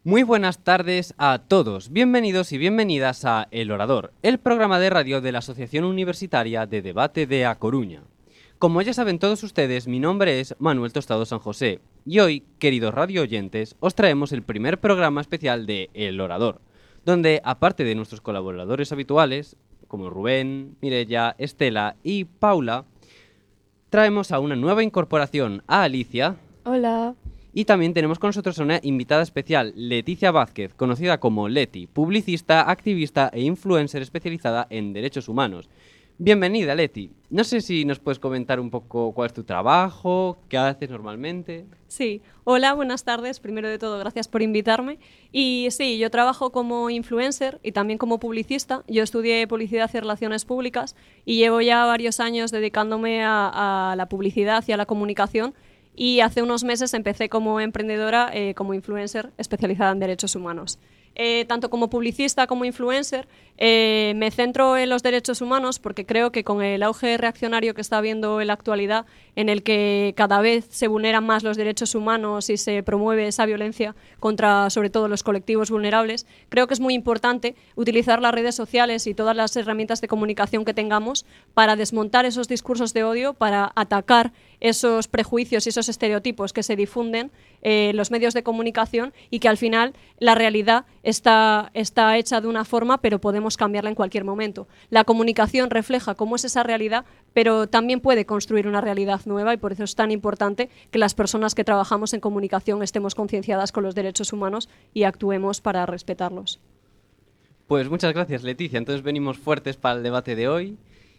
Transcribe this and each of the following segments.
Muy buenas tardes a todos. Bienvenidos y bienvenidas a El Orador, el programa de radio de la Asociación Universitaria de Debate de A Coruña. Como ya saben todos ustedes, mi nombre es Manuel Tostado San José y hoy, queridos radio oyentes, os traemos el primer programa especial de El Orador, donde, aparte de nuestros colaboradores habituales, como Rubén, Mireia, Estela y Paula, traemos a una nueva incorporación, a Alicia. Hola. Y también tenemos con nosotros a una invitada especial, Leticia Vázquez, conocida como Leti, publicista, activista e influencer especializada en derechos humanos. Bienvenida, Leti. No sé si nos puedes comentar un poco cuál es tu trabajo, qué haces normalmente. Sí, hola, buenas tardes. Primero de todo, gracias por invitarme. Y sí, yo trabajo como influencer y también como publicista. Yo estudié publicidad y relaciones públicas y llevo ya varios años dedicándome a la publicidad y a la comunicación. Y hace unos meses empecé como emprendedora, como influencer especializada en derechos humanos. Tanto como publicista como influencer, me centro en los derechos humanos porque creo que con el auge reaccionario que está habiendo en la actualidad, en el que cada vez se vulneran más los derechos humanos y se promueve esa violencia contra, sobre todo, los colectivos vulnerables, creo que es muy importante utilizar las redes sociales y todas las herramientas de comunicación que tengamos para desmontar esos discursos de odio, para atacar esos prejuicios y esos estereotipos que se difunden en los medios de comunicación y que al final la realidad está hecha de una forma, pero podemos cambiarla en cualquier momento. La comunicación refleja cómo es esa realidad, pero también puede construir una realidad nueva y por eso es tan importante que las personas que trabajamos en comunicación estemos concienciadas con los derechos humanos y actuemos para respetarlos. Pues muchas gracias, Leticia. Entonces venimos fuertes para el debate de hoy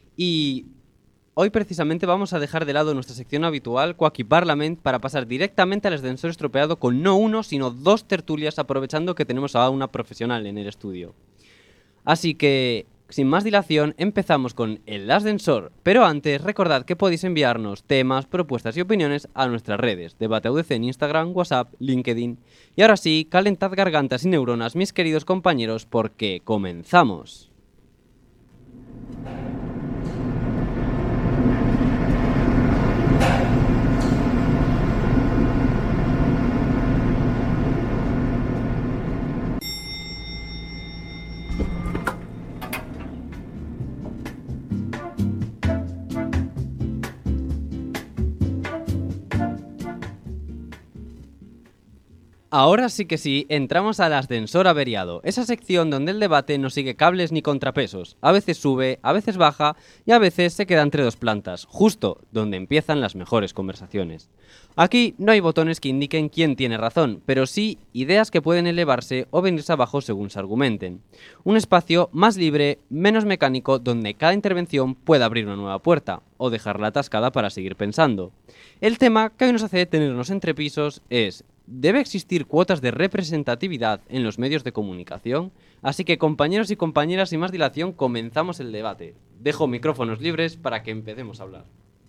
y hoy precisamente vamos a dejar de lado nuestra sección habitual, Quacky Parlament, para pasar directamente al ascensor estropeado con no uno, sino dos tertulias, aprovechando que tenemos a una profesional en el estudio. Así que, sin más dilación, empezamos con el ascensor. Pero antes, recordad que podéis enviarnos temas, propuestas y opiniones a nuestras redes. Debate UDC en Instagram, WhatsApp, LinkedIn. Y ahora sí, calentad gargantas y neuronas, mis queridos compañeros, porque comenzamos. Ahora sí que sí, entramos al ascensor averiado, esa sección donde el debate no sigue cables ni contrapesos. A veces sube, a veces baja y a veces se queda entre dos plantas, justo donde empiezan las mejores conversaciones. Aquí no hay botones que indiquen quién tiene razón, pero sí ideas que pueden elevarse o venirse abajo según se argumenten. Un espacio más libre, menos mecánico, donde cada intervención pueda abrir una nueva puerta o dejarla atascada para seguir pensando. El tema que hoy nos hace detenernos entre pisos es: ¿debe existir cuotas de representatividad en los medios de comunicación? Así que, compañeros y compañeras, sin más dilación, comenzamos el debate. Dejo micrófonos libres para que empecemos a hablar.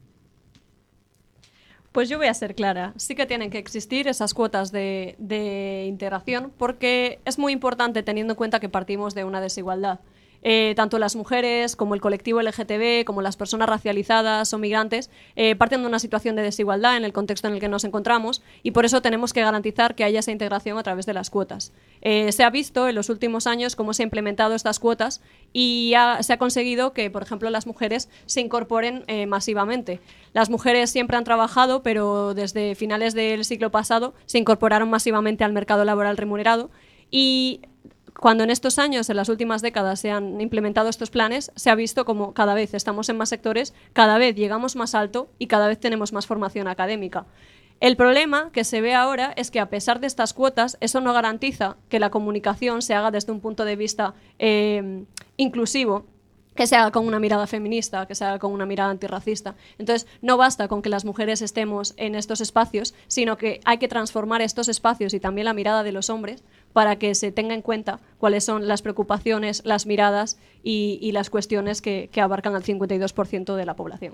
Pues yo voy a ser clara. Sí que tienen que existir esas cuotas de integración porque es muy importante teniendo en cuenta que partimos de una desigualdad. Tanto las mujeres como el colectivo LGTB, como las personas racializadas o migrantes, parten de una situación de desigualdad en el contexto en el que nos encontramos y por eso tenemos que garantizar que haya esa integración a través de las cuotas. Se ha visto en los últimos años cómo se han implementado estas cuotas y se ha conseguido que, por ejemplo, las mujeres se incorporen masivamente. Las mujeres siempre han trabajado, pero desde finales del siglo pasado se incorporaron masivamente al mercado laboral remunerado y cuando en estos años, en las últimas décadas, se han implementado estos planes, se ha visto como cada vez estamos en más sectores, cada vez llegamos más alto y cada vez tenemos más formación académica. El problema que se ve ahora es que a pesar de estas cuotas, eso no garantiza que la comunicación se haga desde un punto de vista inclusivo, que se haga con una mirada feminista, que se haga con una mirada antirracista. Entonces, no basta con que las mujeres estemos en estos espacios, sino que hay que transformar estos espacios y también la mirada de los hombres para que se tenga en cuenta cuáles son las preocupaciones, las miradas y las cuestiones que abarcan al 52% de la población.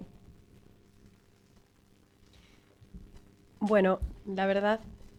Bueno, la verdad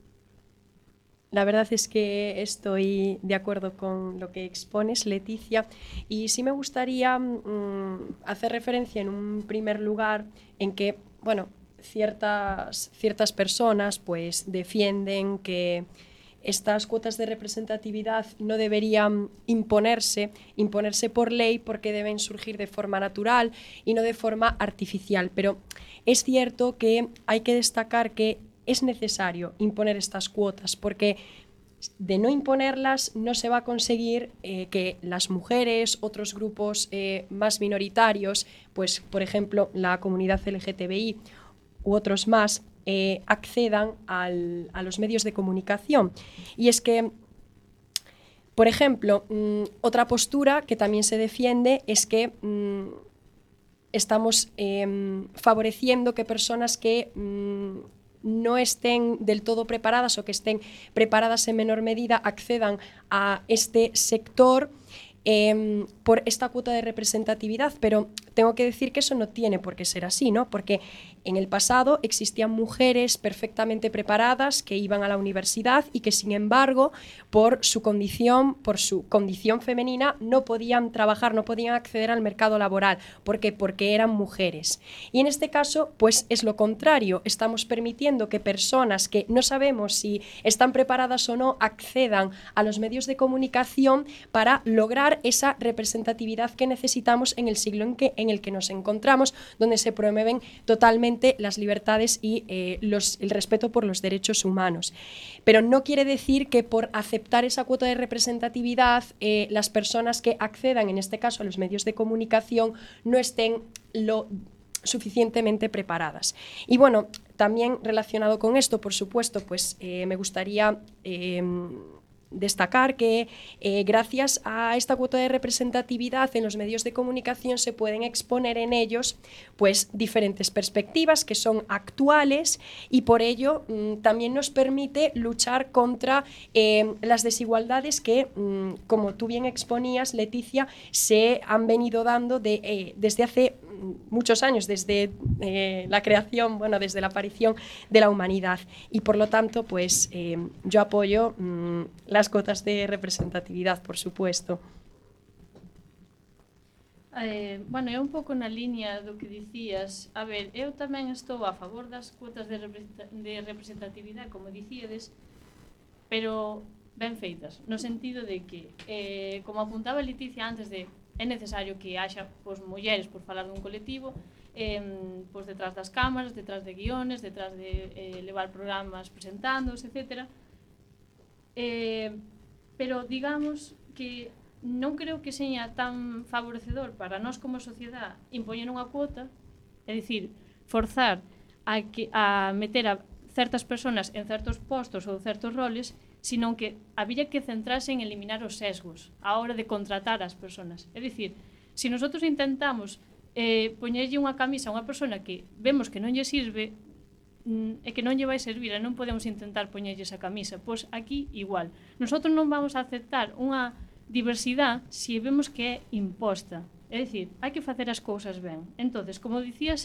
es que estoy de acuerdo con lo que expones, Leticia, y sí me gustaría hacer referencia en un primer lugar en que, bueno, ciertas personas pues defienden que estas cuotas de representatividad no deberían imponerse por ley, porque deben surgir de forma natural y no de forma artificial. Pero es cierto que hay que destacar que es necesario imponer estas cuotas, porque de no imponerlas no se va a conseguir que las mujeres, otros grupos más minoritarios, pues por ejemplo la comunidad LGTBI u otros más, accedan a los medios de comunicación. Y es que, por ejemplo, otra postura que también se defiende es que estamos favoreciendo que personas que no estén del todo preparadas o que estén preparadas en menor medida accedan a este sector por esta cuota de representatividad, pero tengo que decir que eso no tiene por qué ser así, ¿no? Porque en el pasado existían mujeres perfectamente preparadas que iban a la universidad y que, sin embargo, por su condición femenina, no podían trabajar, no podían acceder al mercado laboral. ¿Por qué? Porque eran mujeres. Y en este caso, pues es lo contrario. Estamos permitiendo que personas que no sabemos si están preparadas o no accedan a los medios de comunicación para lograr esa representatividad que necesitamos en el siglo en el que nos encontramos, donde se promueven totalmente las libertades y el respeto por los derechos humanos. Pero no quiere decir que por aceptar esa cuota de representatividad las personas que accedan, en este caso a los medios de comunicación, no estén lo suficientemente preparadas. Y bueno, también relacionado con esto, por supuesto, pues me gustaría destacar que gracias a esta cuota de representatividad en los medios de comunicación se pueden exponer en ellos pues diferentes perspectivas que son actuales, y por ello también nos permite luchar contra las desigualdades que, como tú bien exponías, Leticia, se han venido dando desde hace muchos años, desde la creación, bueno, desde la aparición de la humanidad. Y por lo tanto, pues yo apoyo las cotas de representatividad, por supuesto. Bueno, é un pouco na liña do que dicías. A ver, eu tamén estou a favor das cuotas de representatividade, como dicíades, pero ben feitas, no sentido de que, como apuntaba Leticia antes, é necesario que haxa mulleres, por falar dun colectivo, detrás das cámaras, detrás de guiones, detrás de levar programas presentándose, etc. Pero digamos que non creo que seña tan favorecedor para nós como sociedade impoñer unha cuota, é dicir, forzar a meter a certas persoas en certos postos ou certos roles, sino que había que centrarse en eliminar os sesgos a hora de contratar as persoas. É dicir, se nosotros intentamos poñerlle unha camisa a unha persona que vemos que non lle sirve e que non lle vai servir e non podemos intentar poñerlle esa camisa, pois aquí igual. Nosotros non vamos a aceptar unha diversidade se vemos que é imposta. É dicir, hai que facer as cousas ben. Entonces, como dicía,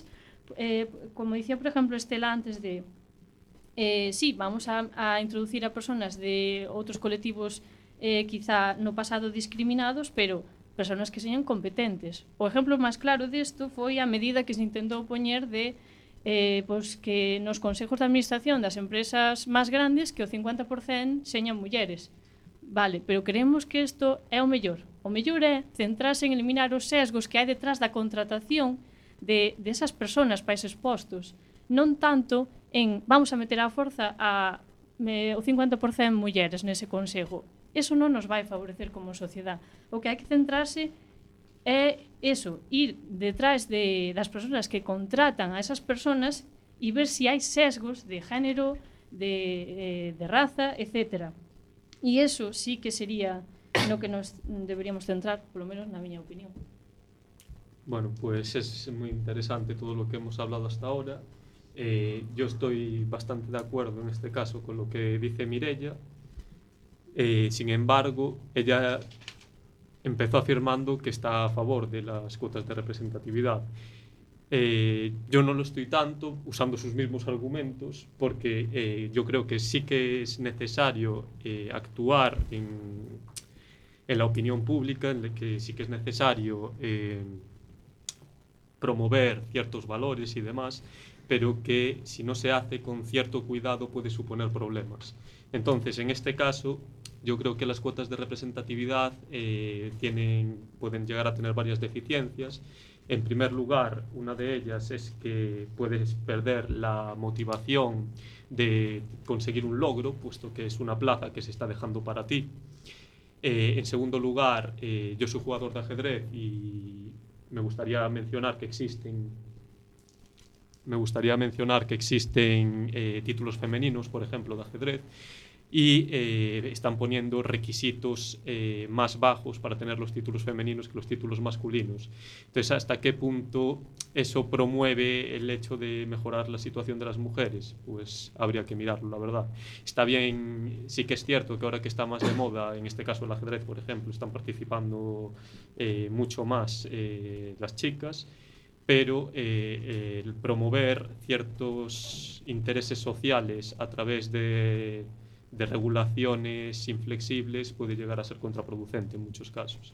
por exemplo, Estela antes de sí, vamos a introducir a persoas de outros colectivos quizá no pasado discriminados, pero persoas que señan competentes. O exemplo máis claro disto foi a medida que se intentou poñer de pois que nos consejos de administración das empresas máis grandes que o 50% señan mulleres. Vale, pero creemos que isto é o mellor. O mellor é centrarse en eliminar os sesgos que hai detrás da contratación de esas persoas para eses postos. Non tanto en vamos a meter á forza o 50% mulleres nese consejo. Eso non nos vai favorecer como sociedade. O que hai que centrarse é eso, ir detrás das persoas que contratan a esas persoas e ver se hai sesgos de género, de raza, etc. E eso sí que sería no que nos deberíamos centrar, polo menos na miña opinión. Bueno, pues es muy interesante todo lo que hemos hablado hasta ahora. Yo estoy bastante de acuerdo en este caso con lo que dice Mireia. Sin embargo, ella empezó afirmando que está a favor de las cuotas de representatividad. Yo no lo estoy tanto, usando sus mismos argumentos, porque yo creo que sí que es necesario actuar en la opinión pública, en la que sí que es necesario promover ciertos valores y demás, pero que si no se hace con cierto cuidado puede suponer problemas. Entonces, en este caso, yo creo que las cuotas de representatividad pueden llegar a tener varias deficiencias. En primer lugar, una de ellas es que puedes perder la motivación de conseguir un logro, puesto que es una plaza que se está dejando para ti. En segundo lugar, yo soy jugador de ajedrez y me gustaría mencionar que existen títulos femeninos, por ejemplo, de ajedrez, y están poniendo requisitos más bajos para tener los títulos femeninos que los títulos masculinos. Entonces, ¿hasta qué punto eso promueve el hecho de mejorar la situación de las mujeres? Pues habría que mirarlo, la verdad. Está bien, sí que es cierto que ahora que está más de moda, en este caso el ajedrez, por ejemplo, están participando mucho más las chicas, pero el promover ciertos intereses sociales a través de regulaciones inflexibles puede llegar a ser contraproducente en muchos casos.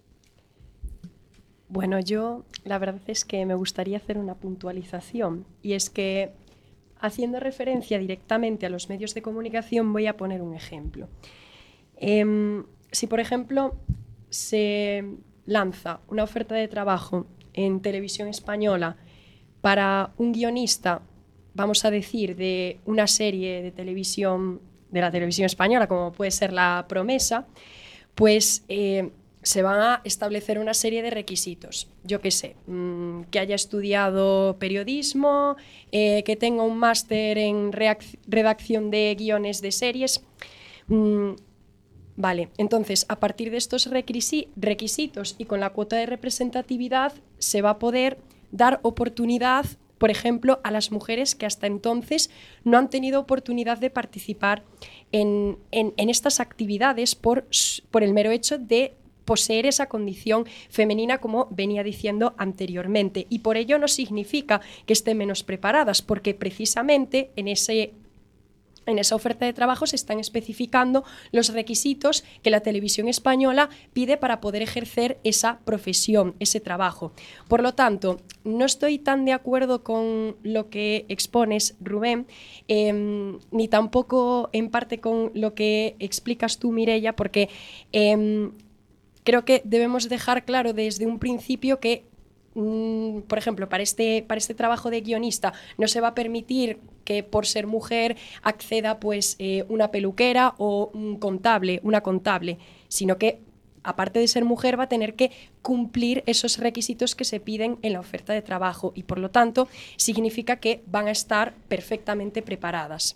Bueno, yo la verdad es que me gustaría hacer una puntualización, y es que, haciendo referencia directamente a los medios de comunicación, voy a poner un ejemplo. Si, por ejemplo, se lanza una oferta de trabajo en televisión española para un guionista, vamos a decir, de una serie de televisión, de la televisión española, como puede ser La Promesa, pues se van a establecer una serie de requisitos. Yo qué sé, que haya estudiado periodismo, que tenga un máster en redacción de guiones de series. Vale, entonces, a partir de estos requisitos y con la cuota de representatividad, se va a poder dar oportunidad, por ejemplo, a las mujeres que hasta entonces no han tenido oportunidad de participar en estas actividades por el mero hecho de poseer esa condición femenina, como venía diciendo anteriormente. Y por ello no significa que estén menos preparadas, porque precisamente en esa oferta de trabajo se están especificando los requisitos que la televisión española pide para poder ejercer esa profesión, ese trabajo. Por lo tanto, no estoy tan de acuerdo con lo que expones, Rubén, ni tampoco en parte con lo que explicas tú, Mireia, porque creo que debemos dejar claro desde un principio que, por ejemplo, para este trabajo de guionista no se va a permitir que por ser mujer acceda pues una peluquera o una contable, sino que aparte de ser mujer va a tener que cumplir esos requisitos que se piden en la oferta de trabajo, y por lo tanto significa que van a estar perfectamente preparadas.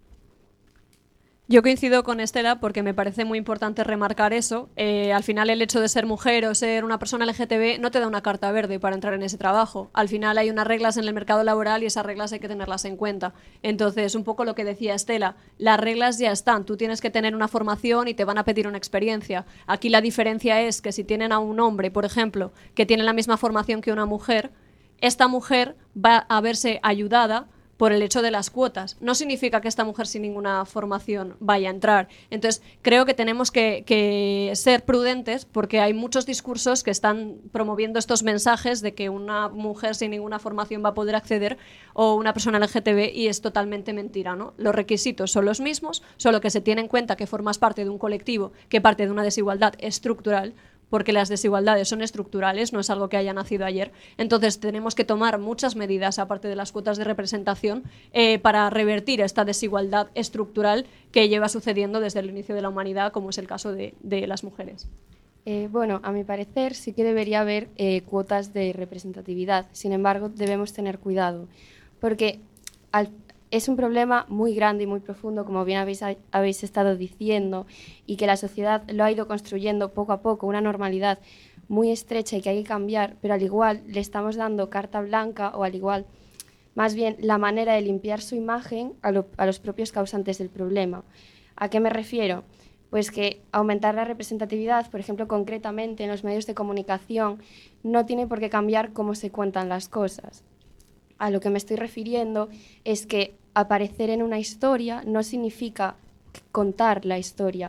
Yo coincido con Estela porque me parece muy importante remarcar eso. Al final, el hecho de ser mujer o ser una persona LGTB no te da una carta verde para entrar en ese trabajo. Al final hay unas reglas en el mercado laboral y esas reglas hay que tenerlas en cuenta. Entonces, un poco lo que decía Estela, las reglas ya están. Tú tienes que tener una formación y te van a pedir una experiencia. Aquí la diferencia es que si tienen a un hombre, por ejemplo, que tiene la misma formación que una mujer, esta mujer va a verse ayudada por el hecho de las cuotas. No significa que esta mujer sin ninguna formación vaya a entrar. Entonces, creo que tenemos que ser prudentes, porque hay muchos discursos que están promoviendo estos mensajes de que una mujer sin ninguna formación va a poder acceder, o una persona LGTB, y es totalmente mentira, ¿no? Los requisitos son los mismos, solo que se tiene en cuenta que formas parte de un colectivo que parte de una desigualdad estructural, porque las desigualdades son estructurales, no es algo que haya nacido ayer. Entonces tenemos que tomar muchas medidas, aparte de las cuotas de representación, para revertir esta desigualdad estructural que lleva sucediendo desde el inicio de la humanidad, como es el caso de las mujeres. Bueno, a mi parecer sí que debería haber cuotas de representatividad. Sin embargo, debemos tener cuidado, porque es un problema muy grande y muy profundo, como bien habéis estado diciendo, y que la sociedad lo ha ido construyendo poco a poco, una normalidad muy estrecha y que hay que cambiar, pero al igual le estamos dando carta blanca, o al igual, más bien, la manera de limpiar su imagen a los propios causantes del problema. ¿A qué me refiero? Pues que aumentar la representatividad, por ejemplo, concretamente en los medios de comunicación, no tiene por qué cambiar cómo se cuentan las cosas. A lo que me estoy refiriendo es que aparecer en una historia no significa contar la historia.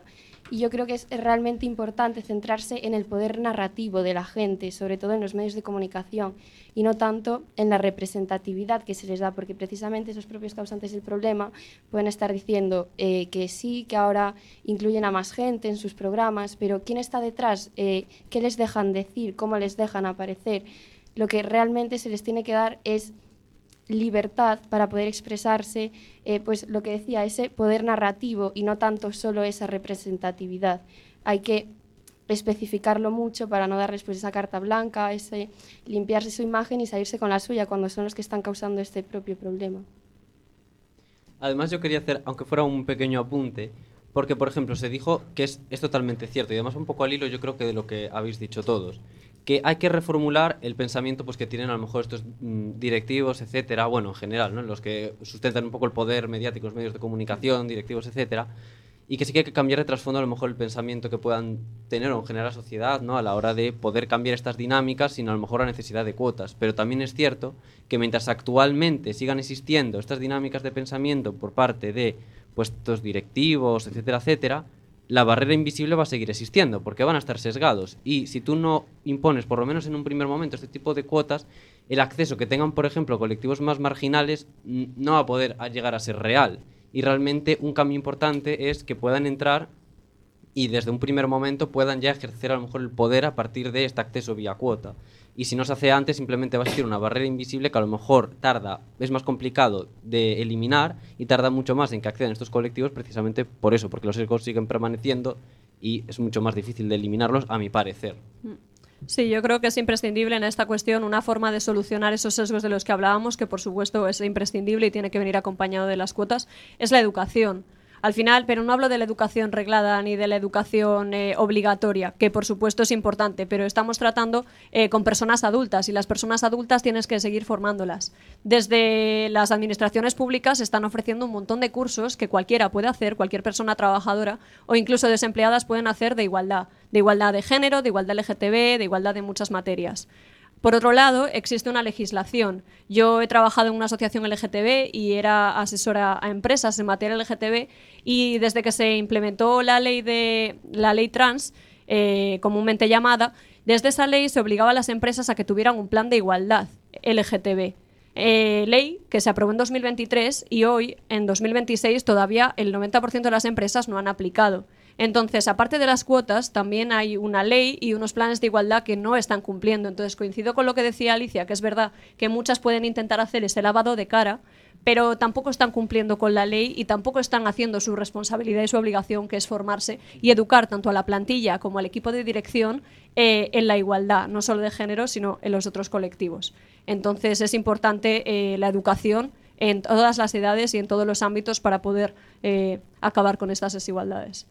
Y yo creo que es realmente importante centrarse en el poder narrativo de la gente, sobre todo en los medios de comunicación, y no tanto en la representatividad que se les da, porque precisamente esos propios causantes del problema pueden estar diciendo que sí, que ahora incluyen a más gente en sus programas, pero ¿quién está detrás? ¿Qué les dejan decir? ¿Cómo les dejan aparecer? Lo que realmente se les tiene que dar es libertad para poder expresarse, pues lo que decía, ese poder narrativo y no tanto solo esa representatividad. Hay que especificarlo mucho para no darles pues esa carta blanca, ese limpiarse su imagen y salirse con la suya cuando son los que están causando este propio problema. Además, yo quería hacer, aunque fuera un pequeño apunte, porque, por ejemplo, se dijo que es totalmente cierto, y además un poco al hilo yo creo que de lo que habéis dicho todos, que hay que reformular el pensamiento pues, que tienen a lo mejor estos directivos, etcétera, bueno, en general, ¿no? Los que sustentan un poco el poder mediático, los medios de comunicación, directivos, etcétera, y que sí que hay que cambiar de trasfondo a lo mejor el pensamiento que puedan tener o en general la sociedad, ¿no? A la hora de poder cambiar estas dinámicas sin a lo mejor la necesidad de cuotas. Pero también es cierto que mientras actualmente sigan existiendo estas dinámicas de pensamiento por parte de puestos directivos, etcétera, etcétera, la barrera invisible va a seguir existiendo porque van a estar sesgados. Y si tú no impones, por lo menos en un primer momento, este tipo de cuotas, el acceso que tengan, por ejemplo, colectivos más marginales no va a poder llegar a ser real. Y realmente un cambio importante es que puedan entrar y desde un primer momento puedan ya ejercer a lo mejor el poder a partir de este acceso vía cuota. Y si no se hace antes, simplemente va a existir una barrera invisible que a lo mejor es más complicado de eliminar y tarda mucho más en que accedan estos colectivos precisamente por eso, porque los sesgos siguen permaneciendo y es mucho más difícil de eliminarlos, a mi parecer. Sí, yo creo que es imprescindible en esta cuestión una forma de solucionar esos sesgos de los que hablábamos, que por supuesto es imprescindible y tiene que venir acompañado de las cuotas, es la educación. Al final, pero no hablo de la educación reglada ni de la educación obligatoria, que por supuesto es importante, pero estamos tratando con personas adultas y las personas adultas tienes que seguir formándolas. Desde las administraciones públicas están ofreciendo un montón de cursos que cualquiera puede hacer, cualquier persona trabajadora o incluso desempleadas pueden hacer de igualdad de género, de igualdad LGTB, de igualdad de muchas materias. Por otro lado, existe una legislación. Yo he trabajado en una asociación LGTB y era asesora a empresas en materia LGTB y desde que se implementó la ley trans, comúnmente llamada, desde esa ley se obligaba a las empresas a que tuvieran un plan de igualdad LGTB. Ley que se aprobó en 2023 y hoy, en 2026, todavía el 90% de las empresas no han aplicado. Entonces, aparte de las cuotas, también hay una ley y unos planes de igualdad que no están cumpliendo. Entonces, coincido con lo que decía Alicia, que es verdad que muchas pueden intentar hacer ese lavado de cara, pero tampoco están cumpliendo con la ley y tampoco están haciendo su responsabilidad y su obligación, que es formarse y educar tanto a la plantilla como al equipo de dirección en la igualdad, no solo de género, sino en los otros colectivos. Entonces, es importante la educación en todas las edades y en todos los ámbitos para poder acabar con estas desigualdades.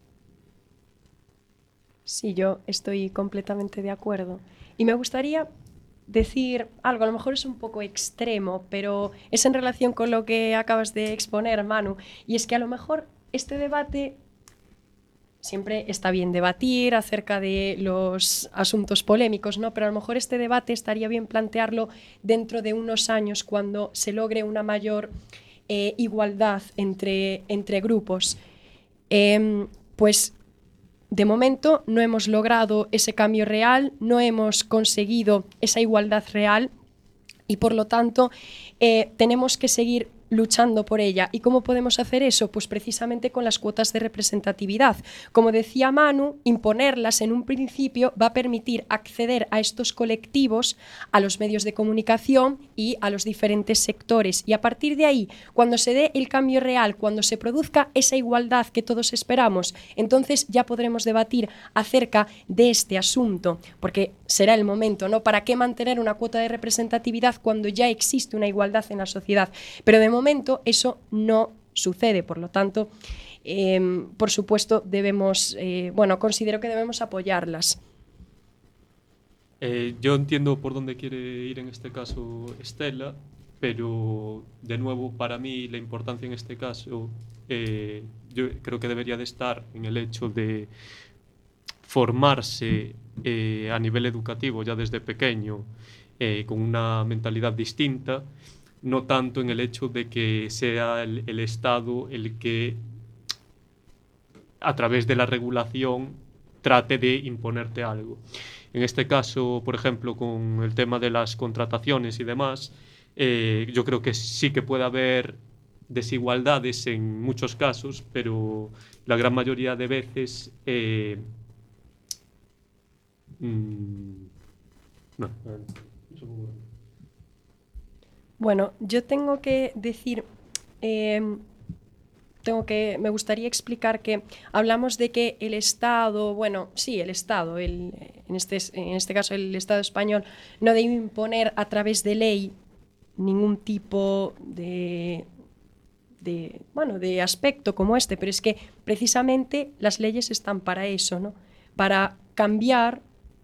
Sí, yo estoy completamente de acuerdo. Y me gustaría decir algo, a lo mejor es un poco extremo, pero es en relación con lo que acabas de exponer, Manu. Y es que a lo mejor este debate siempre está bien debatir acerca de los asuntos polémicos, ¿no? Pero a lo mejor este debate estaría bien plantearlo dentro de unos años cuando se logre una mayor igualdad entre grupos. Pues de momento no hemos logrado ese cambio real, no hemos conseguido esa igualdad real y por lo tanto tenemos que seguir luchando por ella. ¿Y cómo podemos hacer eso? Pues precisamente con las cuotas de representatividad. Como decía Manu, imponerlas en un principio va a permitir acceder a estos colectivos, a los medios de comunicación y a los diferentes sectores. Y a partir de ahí, cuando se dé el cambio real, cuando se produzca esa igualdad que todos esperamos, entonces ya podremos debatir acerca de este asunto, porque será el momento, ¿no? ¿Para qué mantener una cuota de representatividad cuando ya existe una igualdad en la sociedad? Pero de momento eso no sucede, por lo tanto, por supuesto, considero que debemos apoyarlas. Yo entiendo por dónde quiere ir en este caso Estela, pero de nuevo para mí la importancia en este caso yo creo que debería de estar en el hecho de formarse a nivel educativo ya desde pequeño con una mentalidad distinta, no tanto en el hecho de que sea el Estado el que a través de la regulación trate de imponerte algo. En este caso, por ejemplo, con el tema de las contrataciones y demás, yo creo que sí que puede haber desigualdades en muchos casos, pero la gran mayoría de veces no. Bueno, yo tengo que decir, me gustaría explicar que hablamos de que el Estado, bueno, sí, el Estado, en este caso el Estado español, no debe imponer a través de ley ningún tipo de aspecto como este, pero es que precisamente las leyes están para eso, ¿no? Para cambiar,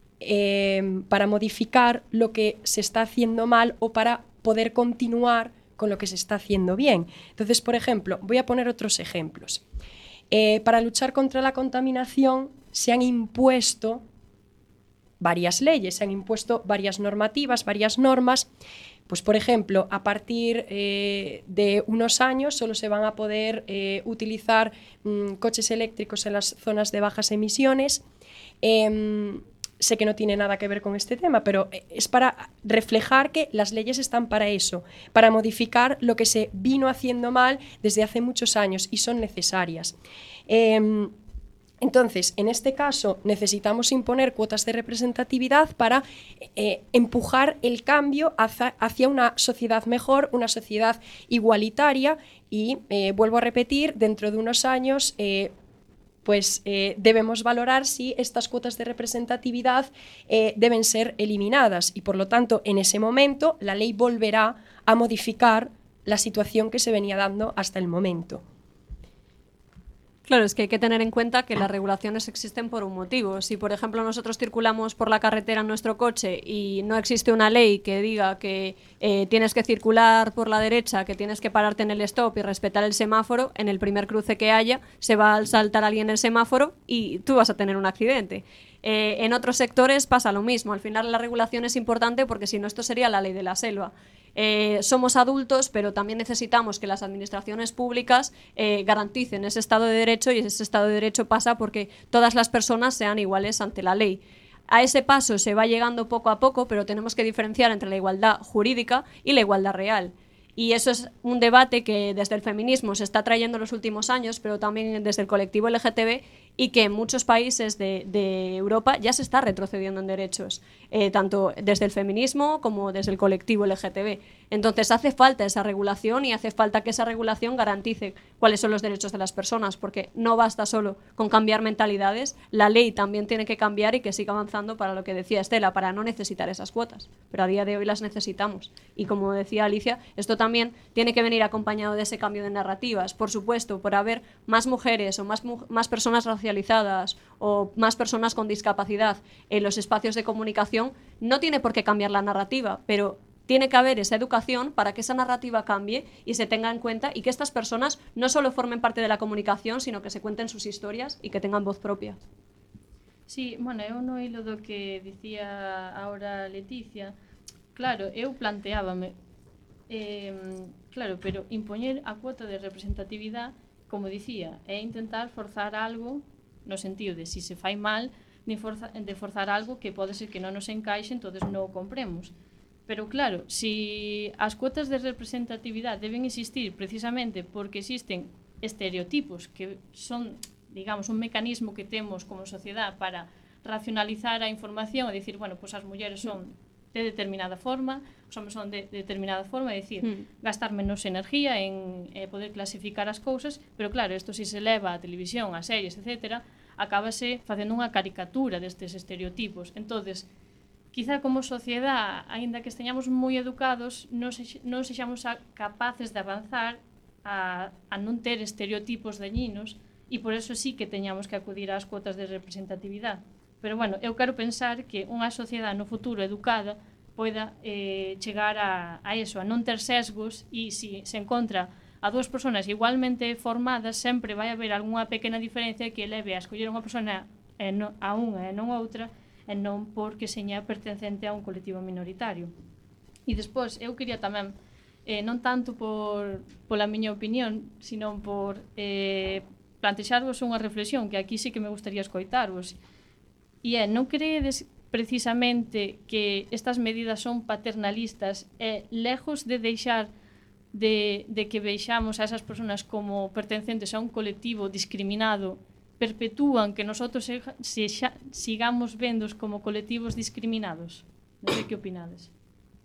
para modificar lo que se está haciendo mal o para poder continuar con lo que se está haciendo bien. Entonces, por ejemplo, voy a poner otros ejemplos. Para luchar contra la contaminación se han impuesto varias leyes, se han impuesto varias normativas, varias normas. Pues, por ejemplo, a partir de unos años solo se van a poder utilizar coches eléctricos en las zonas de bajas emisiones. Sé que no tiene nada que ver con este tema, pero es para reflejar que las leyes están para eso, para modificar lo que se vino haciendo mal desde hace muchos años y son necesarias. Entonces, en este caso, necesitamos imponer cuotas de representatividad para empujar el cambio hacia una sociedad mejor, una sociedad igualitaria y, vuelvo a repetir, dentro de unos años debemos valorar si estas cuotas de representatividad deben ser eliminadas y, por lo tanto, en ese momento la ley volverá a modificar la situación que se venía dando hasta el momento. Claro, es que hay que tener en cuenta que las regulaciones existen por un motivo. Si, por ejemplo, nosotros circulamos por la carretera en nuestro coche y no existe una ley que diga que tienes que circular por la derecha, que tienes que pararte en el stop y respetar el semáforo, en el primer cruce que haya se va a saltar alguien el semáforo y tú vas a tener un accidente. En otros sectores pasa lo mismo. Al final la regulación es importante porque si no esto sería la ley de la selva. Somos adultos, pero también necesitamos que las administraciones públicas garanticen ese Estado de Derecho, y ese Estado de Derecho pasa porque todas las personas sean iguales ante la ley. A ese paso se va llegando poco a poco, pero tenemos que diferenciar entre la igualdad jurídica y la igualdad real. Y eso es un debate que desde el feminismo se está trayendo en los últimos años, pero también desde el colectivo LGTB, y que en muchos países de Europa ya se está retrocediendo en derechos, tanto desde el feminismo como desde el colectivo LGTB. Entonces hace falta esa regulación y hace falta que esa regulación garantice cuáles son los derechos de las personas, porque no basta solo con cambiar mentalidades, la ley también tiene que cambiar y que siga avanzando para lo que decía Estela, para no necesitar esas cuotas. Pero a día de hoy las necesitamos. Y como decía Alicia, esto también tiene que venir acompañado de ese cambio de narrativas. Por supuesto, por haber más mujeres o más personas racializadas o más personas con discapacidad en los espacios de comunicación, no tiene por qué cambiar la narrativa, pero tiene que haber esa educación para que esa narrativa cambie y se tenga en cuenta y que estas personas no solo formen parte de la comunicación, sino que se cuenten sus historias y que tengan voz propia. Sí, bueno, eu no hilo do que dicía ahora Leticia, claro, eu planteábame, claro, pero impoñer a cuota de representatividade, como dicía, é intentar forzar algo no sentido de si se fai mal, de forzar algo que pode ser que non nos encaixe, entonces non o compremos. Pero claro, si as cuotas de representatividade deben existir precisamente porque existen estereotipos que son, digamos, un mecanismo que temos como sociedade para racionalizar a información e dicir, bueno, pues as mulleres son de determinada forma, os homens son de determinada forma, é dicir, gastar menos energía en poder clasificar as cousas, pero claro, isto si se leva a televisión, a series, etc., acábase facendo unha caricatura destes estereotipos. Entonces, quizá como sociedade, aínda que esteñamos moi educados, non sexamos capaces de avanzar a non ter estereotipos dañinos, e por eso sí que teñamos que acudir ás cuotas de representatividade. Pero, bueno, eu quero pensar que unha sociedade no futuro educada poida chegar a eso, a non ter sesgos, e se encontra a dúas persoas igualmente formadas, sempre vai haber algunha pequena diferencia que leve a escoller unha persona a unha e non a outra, e non porque seña pertencente a un colectivo minoritario. E despois, eu quería tamén, non tanto pola miña opinión, sino por plantexarvos unha reflexión que aquí sí que me gustaría escoitarvos. E non creedes precisamente que estas medidas son paternalistas e lejos de deixar de que veixamos a esas persoas como pertencentes a un colectivo discriminado, perpetúan que nosotros sigamos vendos como colectivos discriminados? Non sei que opinades.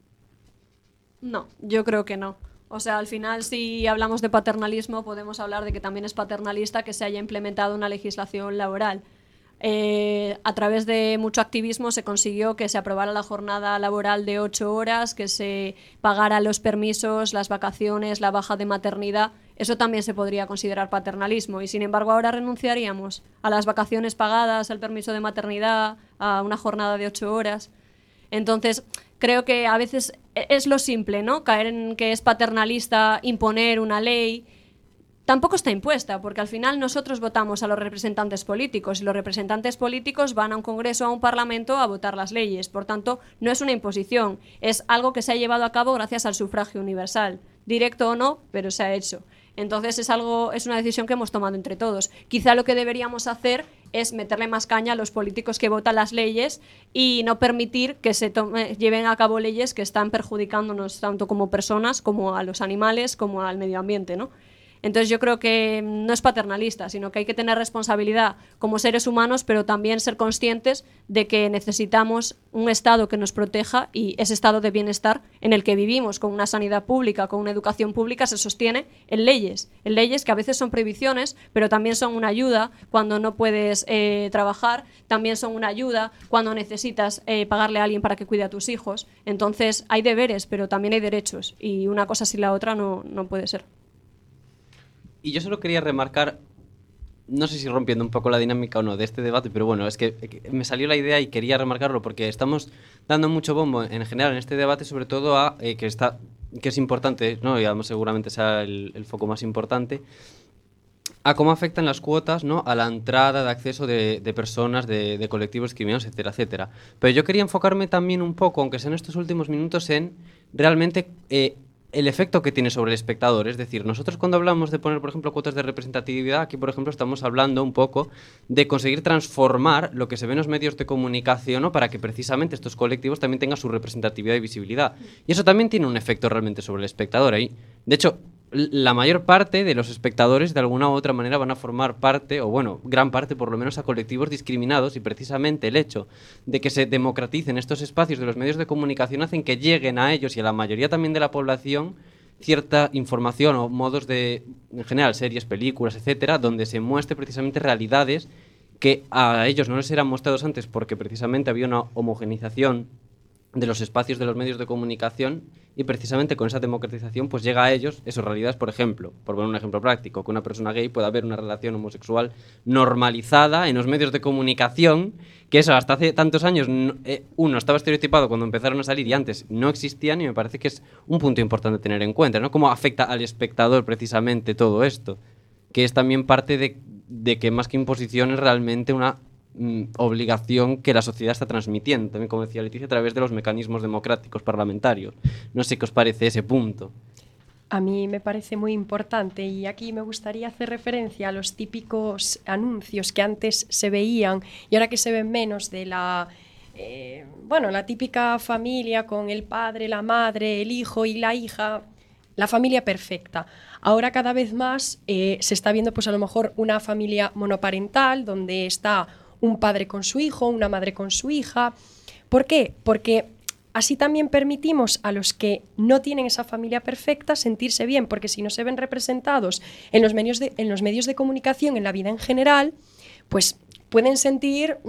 No, yo creo que no. O sea, al final, si hablamos de paternalismo, podemos hablar de que también es paternalista que se haya implementado una legislación laboral. A través de mucho activismo se consiguió que se aprobara la jornada laboral de 8 horas, que se pagara los permisos, las vacaciones, la baja de maternidad. Eso también se podría considerar paternalismo y sin embargo ahora renunciaríamos a las vacaciones pagadas, al permiso de maternidad, a una jornada de 8 horas. Entonces, creo que a veces es lo simple, ¿no? Caer en que es paternalista imponer una ley. Tampoco está impuesta, porque al final nosotros votamos a los representantes políticos y los representantes políticos van a un congreso, a un parlamento a votar las leyes. Por tanto, no es una imposición, es algo que se ha llevado a cabo gracias al sufragio universal. Directo o no, pero se ha hecho. Entonces es una decisión que hemos tomado entre todos. Quizá lo que deberíamos hacer es meterle más caña a los políticos que votan las leyes y no permitir que se lleven a cabo leyes que están perjudicándonos tanto como personas, como a los animales, como al medio ambiente, ¿no? Entonces yo creo que no es paternalista, sino que hay que tener responsabilidad como seres humanos, pero también ser conscientes de que necesitamos un Estado que nos proteja y ese estado de bienestar en el que vivimos, con una sanidad pública, con una educación pública, se sostiene en leyes que a veces son prohibiciones, pero también son una ayuda cuando no puedes trabajar, también son una ayuda cuando necesitas pagarle a alguien para que cuide a tus hijos. Entonces hay deberes, pero también hay derechos y una cosa sin la otra no puede ser. Y yo solo quería remarcar, no sé si rompiendo un poco la dinámica o no de este debate, pero bueno, es que me salió la idea y quería remarcarlo porque estamos dando mucho bombo en general en este debate, sobre todo a que es importante, ¿no? Y además seguramente sea el foco más importante, a cómo afectan las cuotas, ¿no? A la entrada de acceso de personas, de colectivos discriminados, etcétera, etcétera. Pero yo quería enfocarme también un poco, aunque sea en estos últimos minutos, en realmente el efecto que tiene sobre el espectador. Es decir, nosotros cuando hablamos de poner, por ejemplo, cuotas de representatividad, aquí, por ejemplo, estamos hablando un poco de conseguir transformar lo que se ve en los medios de comunicación, ¿no? Para que precisamente estos colectivos también tengan su representatividad y visibilidad. Y eso también tiene un efecto realmente sobre el espectador. De hecho, la mayor parte de los espectadores de alguna u otra manera van a formar parte, o bueno, gran parte por lo menos, a colectivos discriminados, y precisamente el hecho de que se democraticen estos espacios de los medios de comunicación hacen que lleguen a ellos y a la mayoría también de la población cierta información o modos de, en general, series, películas, etcétera, donde se muestre precisamente realidades que a ellos no les eran mostrados antes porque precisamente había una homogenización de los espacios de los medios de comunicación y precisamente con esa democratización pues llega a ellos esas realidades, por ejemplo, por poner un ejemplo práctico, que una persona gay pueda haber una relación homosexual normalizada en los medios de comunicación, que eso hasta hace tantos años uno estaba estereotipado cuando empezaron a salir y antes no existían, y me parece que es un punto importante tener en cuenta, ¿no? Cómo afecta al espectador precisamente todo esto, que es también parte de que más que imposición es realmente una obligación que la sociedad está transmitiendo, también como decía Leticia, a través de los mecanismos democráticos parlamentarios. No sé qué os parece ese punto. A mí me parece muy importante y aquí me gustaría hacer referencia a los típicos anuncios que antes se veían y ahora que se ven menos de la típica familia con el padre, la madre, el hijo y la hija, la familia perfecta. Ahora cada vez más se está viendo pues a lo mejor una familia monoparental donde está un padre con su hijo, una madre con su hija. ¿Por qué? Porque así también permitimos a los que no tienen esa familia perfecta sentirse bien, porque si no se ven representados en los medios de comunicación, en la vida en general, pues pueden sentir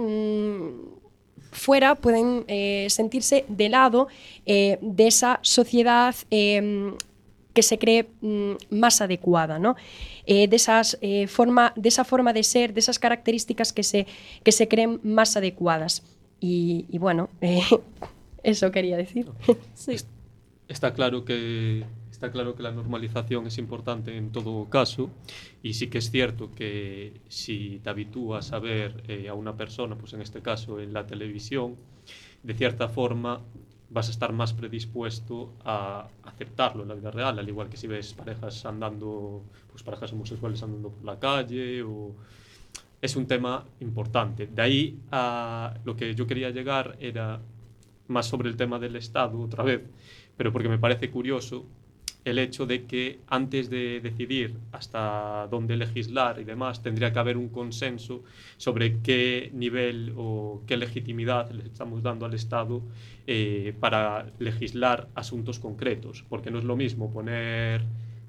fuera, pueden sentirse de lado de esa sociedad que se cree más adecuada, ¿no? De esa forma de ser, de esas características que se creen más adecuadas. Y bueno, eso quería decir. Sí. Está claro que la normalización es importante en todo caso, y sí que es cierto que si te habitúas a ver a una persona, pues en este caso en la televisión, de cierta forma vas a estar más predispuesto a aceptarlo en la vida real, al igual que si ves parejas andando, pues parejas homosexuales andando por la calle, o... Es un tema importante. De ahí a lo que yo quería llegar era más sobre el tema del Estado, otra vez, pero porque me parece curioso el hecho de que antes de decidir hasta dónde legislar y demás, tendría que haber un consenso sobre qué nivel o qué legitimidad le estamos dando al Estado para legislar asuntos concretos, porque no es lo mismo poner,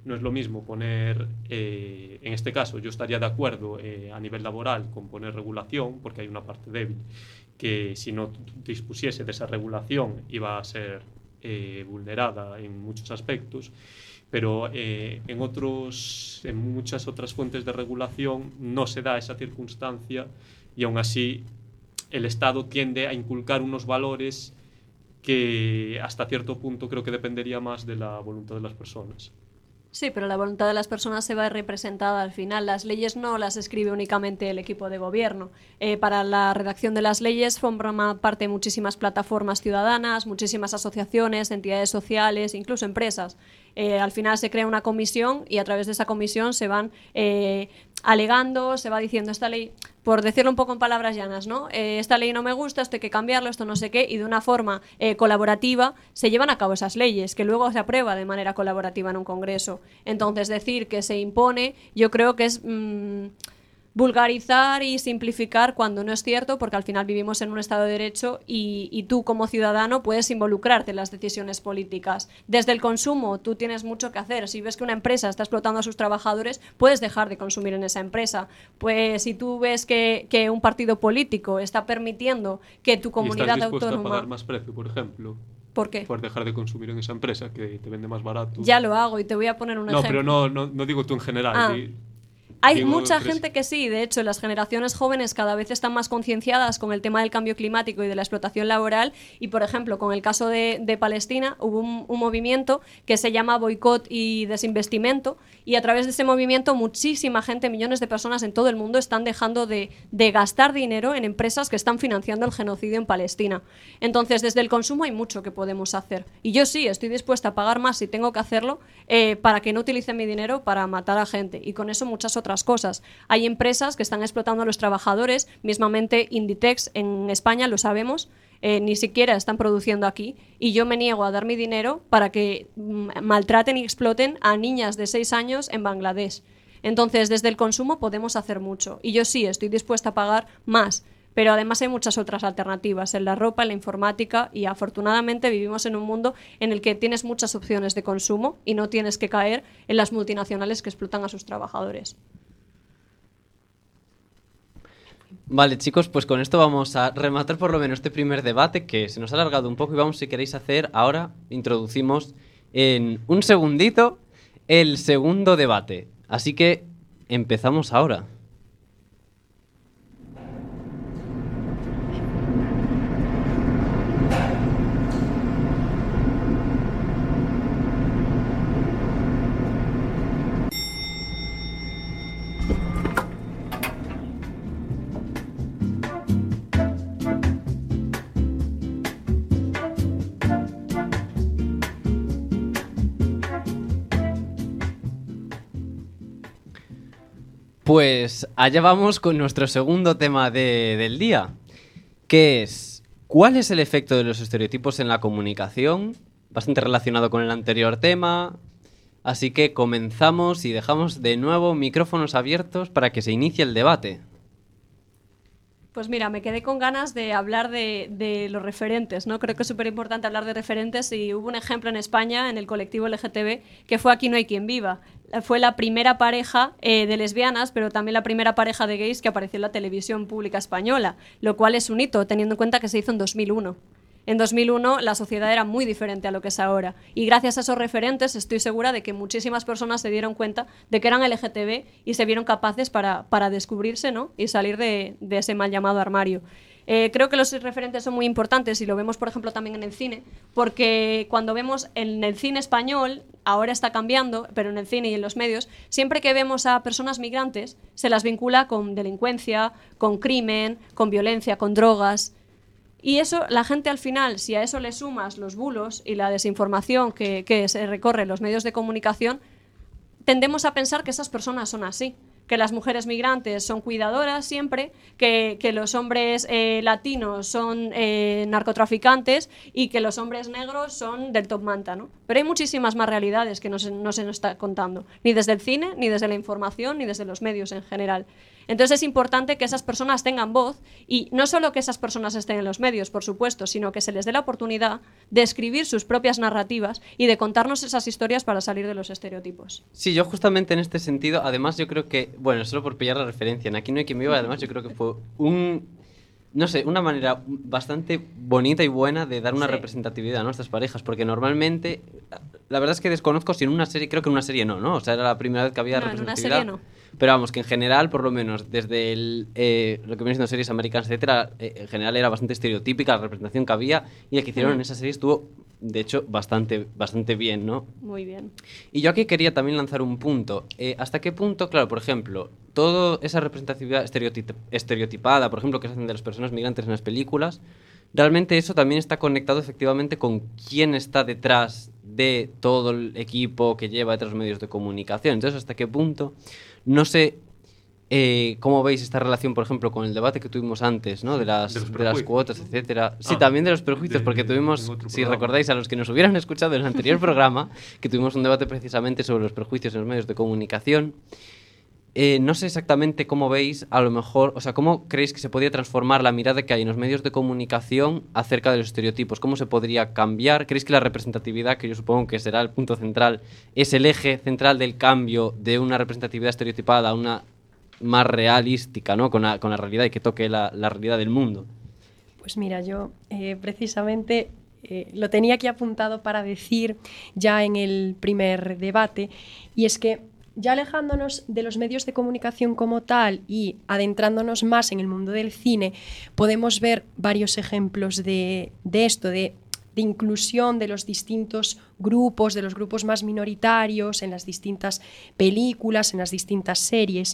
en este caso yo estaría de acuerdo a nivel laboral con poner regulación, porque hay una parte débil que si no dispusiese de esa regulación iba a ser vulnerada en muchos aspectos, pero en muchas otras fuentes de regulación no se da esa circunstancia y aún así el Estado tiende a inculcar unos valores que hasta cierto punto creo que dependería más de la voluntad de las personas. Sí, pero la voluntad de las personas se va representada al final. Las leyes no las escribe únicamente el equipo de gobierno. Para la redacción de las leyes forman parte muchísimas plataformas ciudadanas, muchísimas asociaciones, entidades sociales, incluso empresas. Al final se crea una comisión y a través de esa comisión se van alegando, se va diciendo esta ley, por decirlo un poco en palabras llanas, ¿no? Esta ley no me gusta, esto hay que cambiarlo, esto no sé qué, y de una forma colaborativa se llevan a cabo esas leyes, que luego se aprueba de manera colaborativa en un congreso. Entonces, decir que se impone, yo creo que es vulgarizar y simplificar cuando no es cierto, porque al final vivimos en un Estado de Derecho y tú como ciudadano puedes involucrarte en las decisiones políticas. Desde el consumo tú tienes mucho que hacer. Si ves que una empresa está explotando a sus trabajadores, puedes dejar de consumir en esa empresa. Pues si tú ves que un partido político está permitiendo que tu comunidad autónoma... ¿Y estás dispuesto a pagar más precio, por ejemplo? ¿Por qué? Por dejar de consumir en esa empresa que te vende más barato. Ya lo hago y te voy a poner un ejemplo. No, pero no digo tú en general. Hay mucha gente que sí, de hecho las generaciones jóvenes cada vez están más concienciadas con el tema del cambio climático y de la explotación laboral y por ejemplo con el caso de Palestina hubo un movimiento que se llama Boicot y Desinvestimento y a través de ese movimiento muchísima gente, millones de personas en todo el mundo están dejando de gastar dinero en empresas que están financiando el genocidio en Palestina. Entonces desde el consumo hay mucho que podemos hacer y yo sí estoy dispuesta a pagar más si tengo que hacerlo para que no utilicen mi dinero para matar a gente y con eso muchas otras cosas. Hay empresas que están explotando a los trabajadores, mismamente Inditex en España, lo sabemos, ni siquiera están produciendo aquí y yo me niego a dar mi dinero para que maltraten y exploten a niñas de 6 años en Bangladesh. Entonces, desde el consumo podemos hacer mucho y yo sí estoy dispuesta a pagar más, pero además hay muchas otras alternativas en la ropa, en la informática y afortunadamente vivimos en un mundo en el que tienes muchas opciones de consumo y no tienes que caer en las multinacionales que explotan a sus trabajadores. Vale, chicos, pues con esto vamos a rematar por lo menos este primer debate que se nos ha alargado un poco y vamos, si queréis hacer, ahora introducimos en un segundito el segundo debate. Así que empezamos ahora. Pues allá vamos con nuestro segundo tema del día, que es ¿cuál es el efecto de los estereotipos en la comunicación? Bastante relacionado con el anterior tema, así que comenzamos y dejamos de nuevo micrófonos abiertos para que se inicie el debate. Pues mira, me quedé con ganas de hablar de los referentes, ¿no? Creo que es súper importante hablar de referentes y hubo un ejemplo en España, en el colectivo LGTB, que fue Aquí no hay quien viva. Fue la primera pareja de lesbianas, pero también la primera pareja de gays que apareció en la televisión pública española, lo cual es un hito, teniendo en cuenta que se hizo en 2001. En 2001 la sociedad era muy diferente a lo que es ahora y gracias a esos referentes estoy segura de que muchísimas personas se dieron cuenta de que eran LGTB y se vieron capaces para descubrirse, ¿no? Y salir de ese mal llamado armario. Creo que los referentes son muy importantes y lo vemos, por ejemplo, también en el cine, porque cuando vemos en el cine español, ahora está cambiando, pero en el cine y en los medios, siempre que vemos a personas migrantes se las vincula con delincuencia, con crimen, con violencia, con drogas. Y eso, la gente al final, si a eso le sumas los bulos y la desinformación que se recorre en los medios de comunicación, tendemos a pensar que esas personas son así, que las mujeres migrantes son cuidadoras siempre, que los hombres latinos son narcotraficantes y que los hombres negros son del top manta, ¿no? Pero hay muchísimas más realidades que no se nos está contando, ni desde el cine, ni desde la información, ni desde los medios en general. Entonces es importante que esas personas tengan voz y no solo que esas personas estén en los medios, por supuesto, sino que se les dé la oportunidad de escribir sus propias narrativas y de contarnos esas historias para salir de los estereotipos. Sí, yo justamente en este sentido, además yo creo que, bueno, solo por pillar la referencia, en Aquí no hay quien viva, además yo creo que fue no sé, una manera bastante bonita y buena de dar una representatividad, ¿no?, a estas parejas, porque normalmente, la verdad es que desconozco si en una serie, creo que en una serie no, o sea, era la primera vez que había representatividad. En una serie no. Pero vamos, que en general, por lo menos, desde lo que viene siendo series americanas, etcétera, en general era bastante estereotípica la representación que había, y el que hicieron en esa serie estuvo, de hecho, bastante bien, ¿no? Muy bien. Y yo aquí quería también lanzar un punto. ¿Hasta qué punto, claro, por ejemplo, toda esa representatividad estereotipada, por ejemplo, que se hacen de las personas migrantes en las películas, realmente eso también está conectado efectivamente con quién está detrás de todo el equipo que lleva detrás los medios de comunicación? Entonces, ¿hasta qué punto? No sé cómo veis esta relación, por ejemplo, con el debate que tuvimos antes, ¿no?, de las cuotas, etcétera. Sí, también de los prejuicios, porque tuvimos, si recordáis, a los que nos hubieran escuchado en el anterior programa, que tuvimos un debate precisamente sobre los prejuicios en los medios de comunicación. No sé exactamente cómo veis, a lo mejor, o sea, cómo creéis que se podría transformar la mirada que hay en los medios de comunicación acerca de los estereotipos, cómo se podría cambiar. ¿Creéis que la representatividad, que yo supongo que será el punto central, es el eje central del cambio de una representatividad estereotipada a una más realística, ¿no?, con la realidad y que toque la realidad del mundo? Pues mira, yo precisamente lo tenía aquí apuntado para decir ya en el primer debate, y es que ya alejándonos de los medios de comunicación como tal y adentrándonos más en el mundo del cine, podemos ver varios ejemplos de esto, de inclusión de los distintos grupos, de los grupos más minoritarios en las distintas películas, en las distintas series.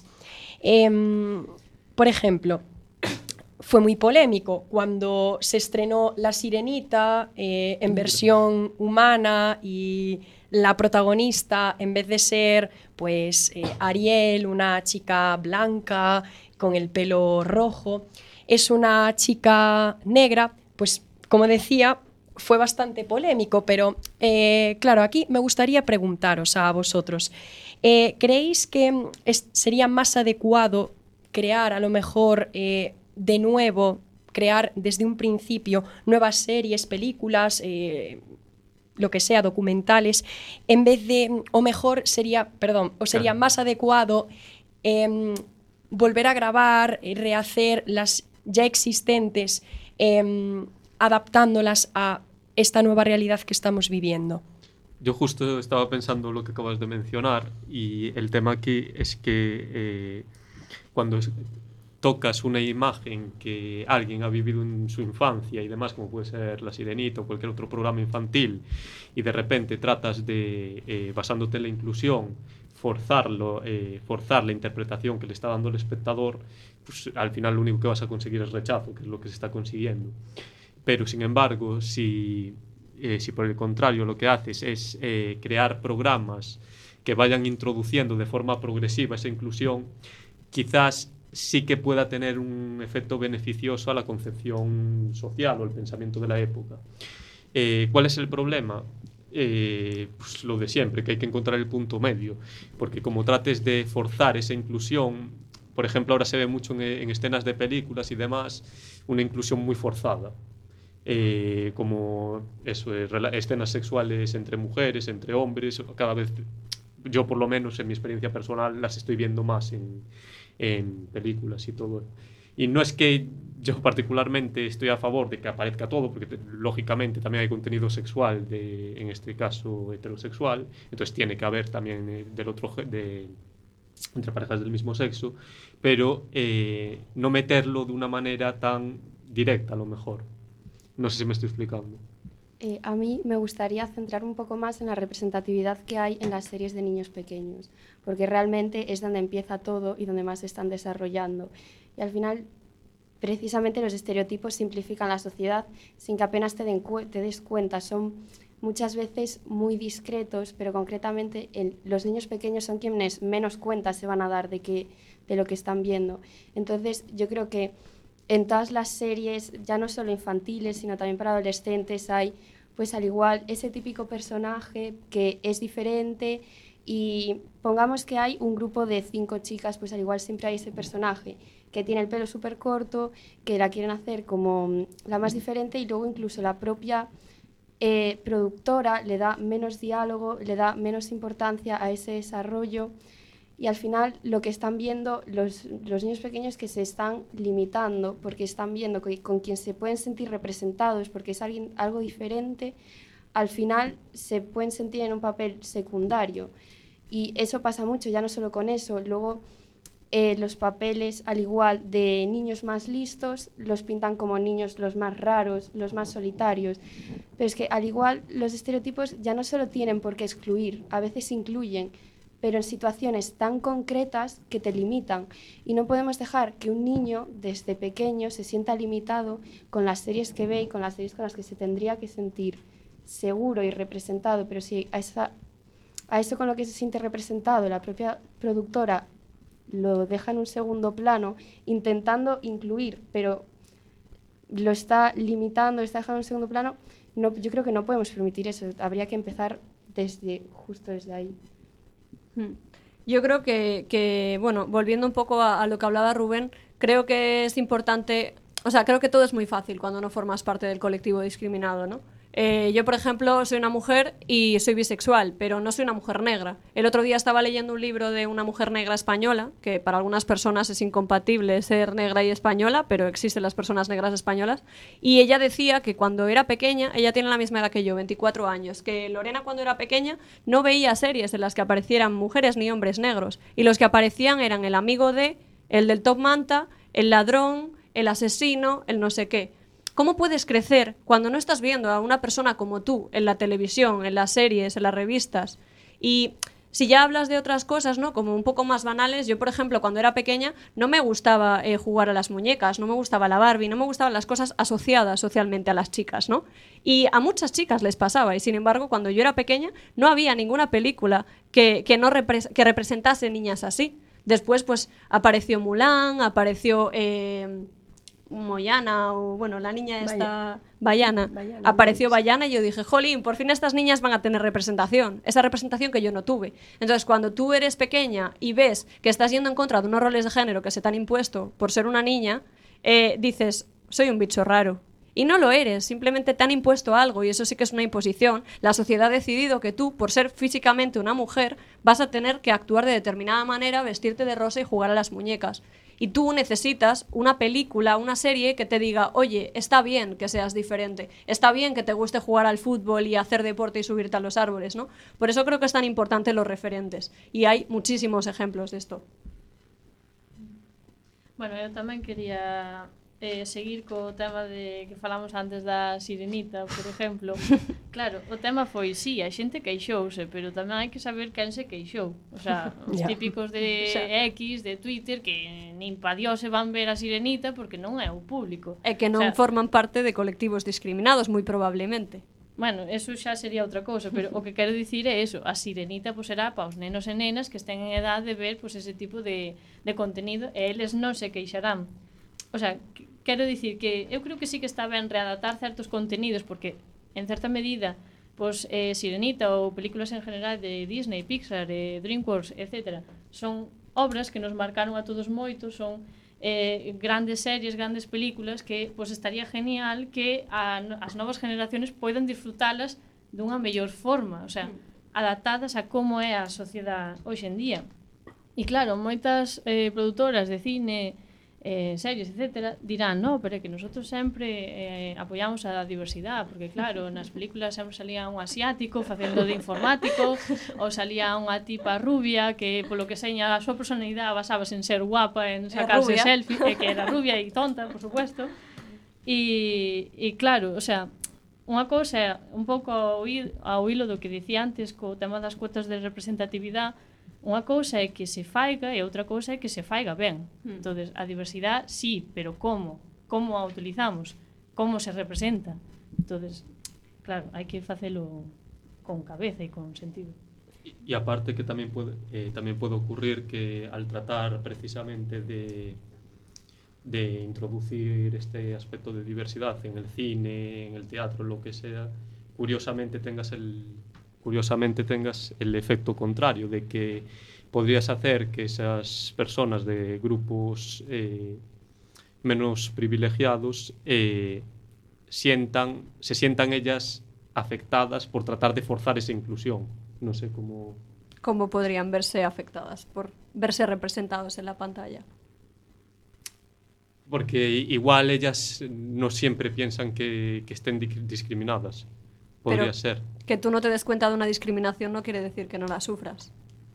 Por ejemplo, fue muy polémico cuando se estrenó La Sirenita en versión humana y la protagonista, en vez de ser pues Ariel, una chica blanca con el pelo rojo, es una chica negra. Pues como decía, fue bastante polémico, pero claro, aquí me gustaría preguntaros a vosotros, ¿creéis que sería más adecuado crear a lo mejor de nuevo, crear desde un principio nuevas series, películas, lo que sea, documentales, en vez de, sería más adecuado volver a grabar, rehacer las ya existentes, adaptándolas a esta nueva realidad que estamos viviendo? Yo justo estaba pensando lo que acabas de mencionar, y el tema aquí es que cuando tocas una imagen que alguien ha vivido en su infancia y demás, como puede ser La Sirenita o cualquier otro programa infantil, y de repente tratas de, basándote en la inclusión, forzar la interpretación que le está dando el espectador, pues al final lo único que vas a conseguir es rechazo, que es lo que se está consiguiendo. Pero sin embargo, si por el contrario lo que haces es crear programas que vayan introduciendo de forma progresiva esa inclusión, quizás sí que pueda tener un efecto beneficioso a la concepción social o el pensamiento de la época. ¿Cuál es el problema? Pues lo de siempre, que hay que encontrar el punto medio, porque como trates de forzar esa inclusión, por ejemplo, ahora se ve mucho en escenas de películas y demás, una inclusión muy forzada. Como eso, escenas sexuales entre mujeres, entre hombres, cada vez, yo por lo menos en mi experiencia personal, las estoy viendo más en películas y todo. Y no es que yo particularmente estoy a favor de que aparezca todo, porque lógicamente también hay contenido sexual, en este caso heterosexual, entonces tiene que haber también entre parejas del mismo sexo, pero no meterlo de una manera tan directa, a lo mejor. No sé si me estoy explicando. A mí me gustaría centrar un poco más en la representatividad que hay en las series de niños pequeños, porque realmente es donde empieza todo y donde más se están desarrollando. Y al final precisamente los estereotipos simplifican la sociedad sin que apenas te des cuenta. Son muchas veces muy discretos, pero concretamente los niños pequeños son quienes menos cuenta se van a dar de lo que están viendo. Entonces, yo creo que en todas las series, ya no solo infantiles, sino también para adolescentes, hay, pues al igual, ese típico personaje que es diferente, y pongamos que hay un grupo de 5 chicas, pues al igual siempre hay ese personaje que tiene el pelo súper corto, que la quieren hacer como la más diferente, y luego incluso la propia productora le da menos diálogo, le da menos importancia a ese desarrollo, y al final lo que están viendo los niños pequeños, que se están limitando porque están viendo que con quien se pueden sentir representados porque es algo diferente, al final se pueden sentir en un papel secundario. Y eso pasa mucho, ya no solo con eso. Luego los papeles, al igual de niños más listos, los pintan como niños los más raros, los más solitarios. Pero es que al igual los estereotipos ya no solo tienen por qué excluir, a veces incluyen, pero en situaciones tan concretas que te limitan. Y no podemos dejar que un niño desde pequeño se sienta limitado con las series que ve y con las series con las que se tendría que sentir seguro y representado. Pero si a eso con lo que se siente representado la propia productora lo deja en un segundo plano, intentando incluir, pero lo está limitando, lo está dejando en un segundo plano, no, yo creo que no podemos permitir eso. Habría que empezar justo desde ahí. Yo creo que bueno, volviendo un poco a lo que hablaba Rubén, creo que es importante, o sea, creo que todo es muy fácil cuando no formas parte del colectivo discriminado, ¿no? Yo, por ejemplo, soy una mujer y soy bisexual, pero no soy una mujer negra. El otro día estaba leyendo un libro de una mujer negra española, que para algunas personas es incompatible ser negra y española, pero existen las personas negras españolas, y ella decía que cuando era pequeña, ella tiene la misma edad que yo, 24 años, que Lorena cuando era pequeña no veía series en las que aparecieran mujeres ni hombres negros, y los que aparecían eran el amigo el del top manta, el ladrón, el asesino, el no sé qué. ¿Cómo puedes crecer cuando no estás viendo a una persona como tú en la televisión, en las series, en las revistas? Y si ya hablas de otras cosas, ¿no? Como un poco más banales, yo, por ejemplo, cuando era pequeña no me gustaba jugar a las muñecas, no me gustaba la Barbie, no me gustaban las cosas asociadas socialmente a las chicas, ¿no? Y a muchas chicas les pasaba, y sin embargo, cuando yo era pequeña no había ninguna película que representase niñas así. Después, pues, apareció Mulan, apareció Moyana, o bueno, la niña esta, Bayana, apareció Bayana, y yo dije, jolín, por fin estas niñas van a tener representación, esa representación que yo no tuve. Entonces, cuando tú eres pequeña y ves que estás yendo en contra de unos roles de género que se te han impuesto por ser una niña, dices, soy un bicho raro. Y no lo eres, simplemente te han impuesto algo, y eso sí que es una imposición. La sociedad ha decidido que tú, por ser físicamente una mujer, vas a tener que actuar de determinada manera, vestirte de rosa y jugar a las muñecas. Y tú necesitas una película, una serie que te diga, oye, está bien que seas diferente, está bien que te guste jugar al fútbol y hacer deporte y subirte a los árboles, ¿no? Por eso creo que es tan importante los referentes. Y hay muchísimos ejemplos de esto. Bueno, eu tamén quería seguir co tema de que falamos antes da Sirenita, por exemplo. Claro, o tema foi, sí, a xente queixouse, pero tamén hai que saber quen se queixou. O sea, os típicos de X, de Twitter, que nin pa Dios se van ver a Sirenita porque non é o público. E que non forman parte de colectivos discriminados, moi probablemente. Bueno, eso xa sería outra cousa, pero o que quero dicir é eso, a Sirenita pues, será para os nenos e nenas que estén en edad de ver pues, ese tipo de contenido, e eles non se queixarán. O sea, quero dicir que eu creo que sí que está ben readaptar certos contenidos, porque en certa medida pues, Sirenita ou películas en general de Disney, Pixar, DreamWorks, etc. son obras que nos marcaron a todos moito, son grandes series, grandes películas que pues, estaría genial que as novas generaciones poidan disfrutalas dunha mellor forma, o sea, adaptadas a como é a sociedade hoxe en día. E claro, moitas produtoras de cine, series, etc., dirán, no, pero é que nosotros sempre apoiamos a diversidade, porque claro, nas películas sempre salía un asiático facendo de informático, ou salía unha tipa rubia que, polo que seña, a súa personalidade basábase en ser guapa, en sacarse selfie, que era rubia e tonta, por supuesto. E claro, o sea, unha cousa é un pouco ao hilo do que dicía antes co tema das cuotas de representatividade, Unha cousa é que se faiga e outra cousa é que se faiga ben. Entonces, a diversidade sí, pero como? Como a utilizamos? Como se representa? Entonces, claro, hai que facelo con cabeza e con sentido. Y aparte que también puede ocurrir que al tratar precisamente de introducir este aspecto de diversidad en el cine, en el teatro, lo que sea, curiosamente tengas el efecto contrario, de que podrías hacer que esas personas de grupos menos privilegiados se sientan ellas afectadas por tratar de forzar esa inclusión. No sé cómo... ¿Cómo podrían verse afectadas por verse representados en la pantalla? Porque igual ellas no siempre piensan que estén discriminadas. Podría ser. Que tú no te des cuenta de una discriminación no quiere decir que no la sufras.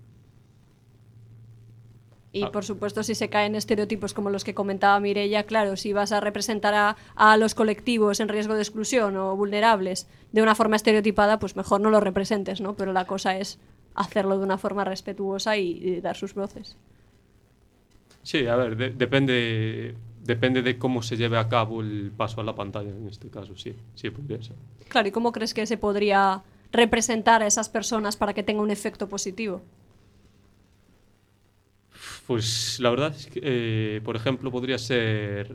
Y por supuesto, si se caen estereotipos como los que comentaba Mireia, claro, si vas a representar a los colectivos en riesgo de exclusión o vulnerables de una forma estereotipada, pues mejor no lo representes, ¿no? Pero la cosa es hacerlo de una forma respetuosa y dar sus voces. Sí, a ver, depende de cómo se lleve a cabo el paso a la pantalla, en este caso, sí podría ser. Claro, ¿y cómo crees que se podría representar a esas personas para que tenga un efecto positivo? Pues la verdad es que, por ejemplo, podría ser...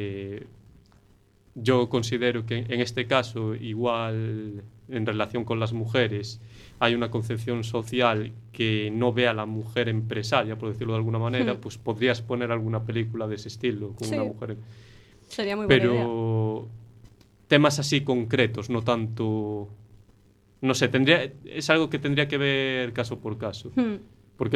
yo considero que en este caso, igual en relación con las mujeres, hay una concepción social que no ve a la mujer empresaria, por decirlo de alguna manera, pues podrías poner alguna película de ese estilo con una mujer. Sería muy buena idea. Pero temas así concretos, no tanto... No sé, es algo que tendría que ver caso por caso. Porque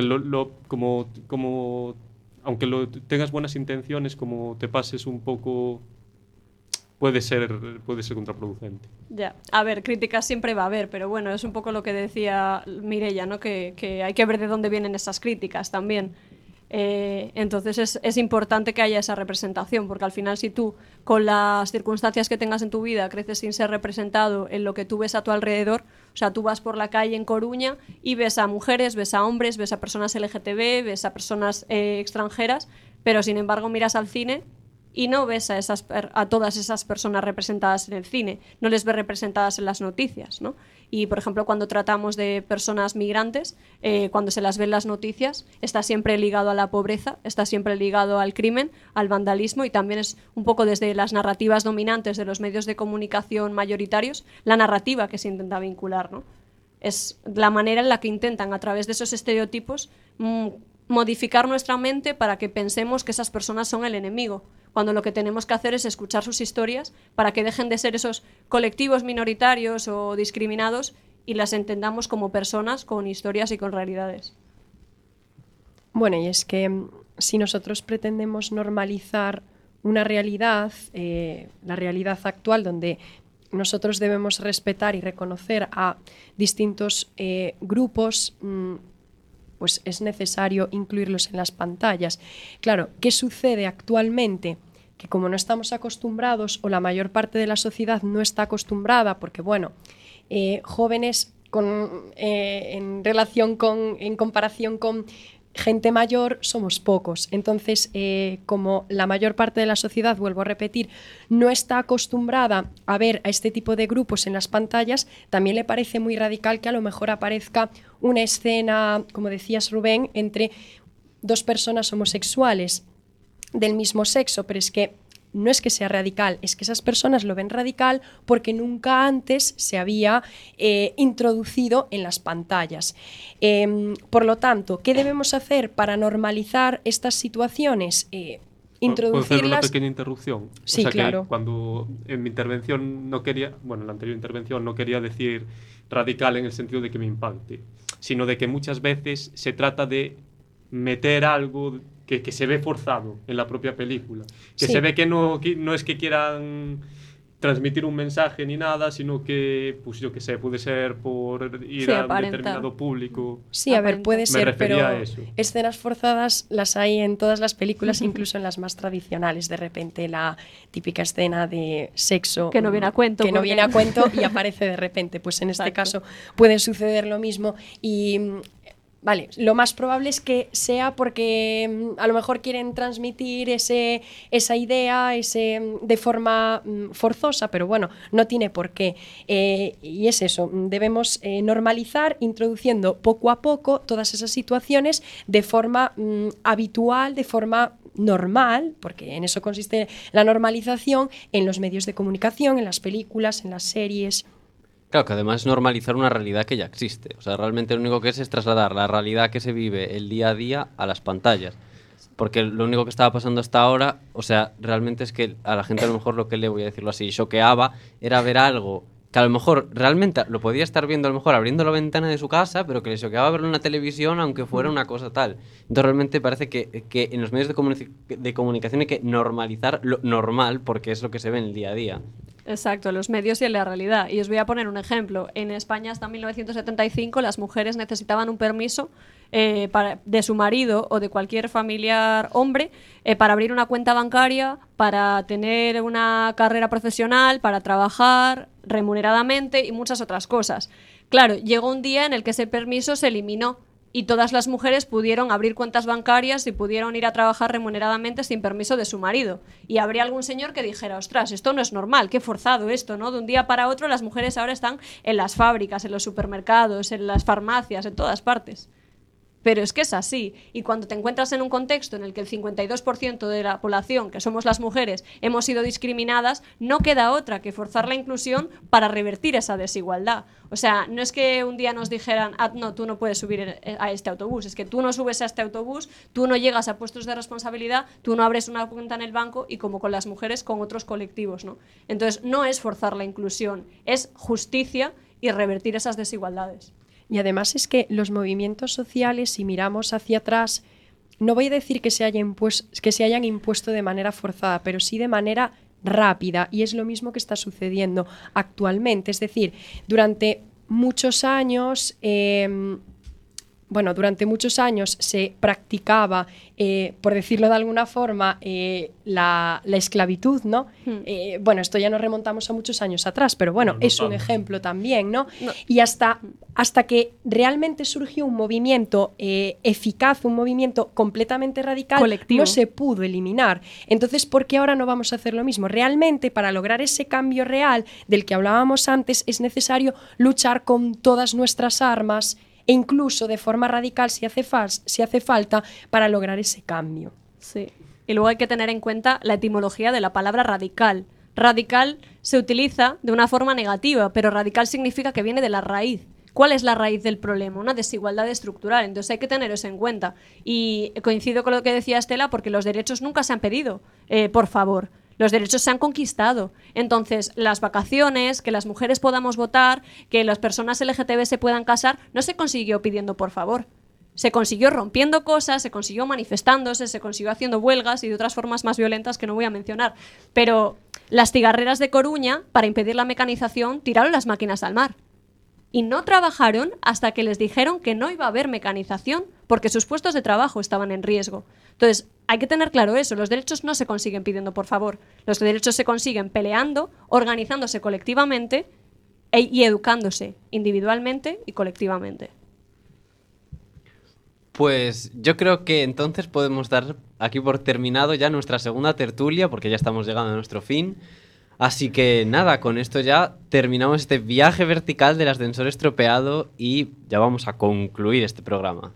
como aunque tengas buenas intenciones, como te pases un poco, puede ser contraproducente. Ya, a ver, críticas siempre va a haber, pero bueno, es un poco lo que decía Mireia, ¿no? Que hay que ver de dónde vienen esas críticas también. Entonces es importante que haya esa representación, porque al final si tú, con las circunstancias que tengas en tu vida, creces sin ser representado en lo que tú ves a tu alrededor, o sea, tú vas por la calle en Coruña y ves a mujeres, ves a hombres, ves a personas LGTB, ves a personas extranjeras, pero sin embargo miras al cine y no ves a todas esas personas representadas en el cine, no les ves representadas en las noticias, ¿no? Y, por ejemplo, cuando tratamos de personas migrantes, cuando se las ve en las noticias, está siempre ligado a la pobreza, está siempre ligado al crimen, al vandalismo, y también es un poco desde las narrativas dominantes de los medios de comunicación mayoritarios, la narrativa que se intenta vincular, ¿no? Es la manera en la que intentan, a través de esos estereotipos, modificar nuestra mente para que pensemos que esas personas son el enemigo, cuando lo que tenemos que hacer es escuchar sus historias para que dejen de ser esos colectivos minoritarios o discriminados y las entendamos como personas con historias y con realidades. Bueno, y es que si nosotros pretendemos normalizar una realidad, la realidad actual, donde nosotros debemos respetar y reconocer a distintos grupos, pues es necesario incluirlos en las pantallas. Claro, ¿qué sucede actualmente? Que como no estamos acostumbrados, o la mayor parte de la sociedad no está acostumbrada, porque bueno, jóvenes en comparación con gente mayor somos pocos. Entonces, como la mayor parte de la sociedad, vuelvo a repetir, no está acostumbrada a ver a este tipo de grupos en las pantallas, también le parece muy radical que a lo mejor aparezca una escena, como decías Rubén, entre dos personas homosexuales del mismo sexo, pero es que no es que sea radical, es que esas personas lo ven radical porque nunca antes se había introducido en las pantallas. Por lo tanto, ¿qué debemos hacer para normalizar estas situaciones? Introducirlas... ¿Puedo hacer una pequeña interrupción? Sí, o sea, claro. Que cuando en mi intervención no quería, bueno, en la anterior intervención no quería decir radical en el sentido de que me impacte, sino de que muchas veces se trata de meter algo que se ve forzado en la propia película, que se ve que no es que quieran transmitir un mensaje ni nada, sino que, pues yo que sé, puede ser por ir a un determinado público. Sí, a ver, puede ser, pero escenas forzadas las hay en todas las películas, incluso en las más tradicionales. De repente la típica escena de sexo que no viene a cuento, no viene a cuento y aparece de repente. Pues en este caso puede suceder lo mismo y Vale, lo más probable es que sea porque a lo mejor quieren transmitir esa idea de forma forzosa, pero bueno, no tiene por qué. Y es eso, debemos normalizar, introduciendo poco a poco todas esas situaciones de forma habitual, de forma normal, porque en eso consiste la normalización en los medios de comunicación, en las películas, en las series. Claro, que además es normalizar una realidad que ya existe. O sea, realmente lo único que es trasladar la realidad que se vive el día a día a las pantallas. Porque lo único que estaba pasando hasta ahora, o sea, realmente es que a la gente a lo mejor lo que le voy a decirlo así, choqueaba, era ver algo que a lo mejor realmente lo podía estar viendo a lo mejor abriendo la ventana de su casa, pero que le choqueaba verlo en la televisión aunque fuera una cosa tal. Entonces realmente parece que en los medios de comunicación hay que normalizar lo normal porque es lo que se ve en el día a día. Exacto, los medios y en la realidad. Y os voy a poner un ejemplo. En España hasta 1975 las mujeres necesitaban un permiso de su marido o de cualquier familiar hombre para abrir una cuenta bancaria, para tener una carrera profesional, para trabajar remuneradamente y muchas otras cosas. Claro, llegó un día en el que ese permiso se eliminó y todas las mujeres pudieron abrir cuentas bancarias y pudieron ir a trabajar remuneradamente sin permiso de su marido. Y habría algún señor que dijera, ostras, esto no es normal, qué forzado esto, ¿no? De un día para otro las mujeres ahora están en las fábricas, en los supermercados, en las farmacias, en todas partes. Pero es que es así. Y cuando te encuentras en un contexto en el que el 52% de la población, que somos las mujeres, hemos sido discriminadas, no queda otra que forzar la inclusión para revertir esa desigualdad. O sea, no es que un día nos dijeran, no, tú no puedes subir a este autobús. Es que tú no subes a este autobús, tú no llegas a puestos de responsabilidad, tú no abres una cuenta en el banco y como con las mujeres, con otros colectivos, ¿no? Entonces, no es forzar la inclusión, es justicia y revertir esas desigualdades. Y además es que los movimientos sociales, si miramos hacia atrás, no voy a decir que se hayan impuesto de manera forzada, pero sí de manera rápida. Y es lo mismo que está sucediendo actualmente. Es decir, durante muchos años se practicaba, por decirlo de alguna forma, la esclavitud, ¿no? Bueno, esto ya nos remontamos a muchos años atrás, pero bueno, es un ejemplo también, ¿no? Y hasta que realmente surgió un movimiento eficaz, un movimiento completamente radical, colectivo, no se pudo eliminar. Entonces, ¿por qué ahora no vamos a hacer lo mismo? Realmente, para lograr ese cambio real del que hablábamos antes, es necesario luchar con todas nuestras armas e incluso de forma radical si hace falta para lograr ese cambio. Sí. Y luego hay que tener en cuenta la etimología de la palabra radical. Radical se utiliza de una forma negativa, pero radical significa que viene de la raíz. ¿Cuál es la raíz del problema? Una desigualdad estructural. Entonces hay que tener eso en cuenta. Y coincido con lo que decía Estela, porque los derechos nunca se han pedido, por favor. Los derechos se han conquistado. Entonces, las vacaciones, que las mujeres podamos votar, que las personas LGTB se puedan casar, no se consiguió pidiendo por favor. Se consiguió rompiendo cosas, se consiguió manifestándose, se consiguió haciendo huelgas y de otras formas más violentas que no voy a mencionar. Pero las cigarreras de Coruña, para impedir la mecanización, tiraron las máquinas al mar. Y no trabajaron hasta que les dijeron que no iba a haber mecanización porque sus puestos de trabajo estaban en riesgo. Entonces, hay que tener claro eso. Los derechos no se consiguen pidiendo por favor. Los derechos se consiguen peleando, organizándose colectivamente y educándose individualmente y colectivamente. Pues yo creo que entonces podemos dar aquí por terminado ya nuestra segunda tertulia porque ya estamos llegando a nuestro fin. Así que nada, con esto ya terminamos este viaje vertical del ascensor estropeado y ya vamos a concluir este programa.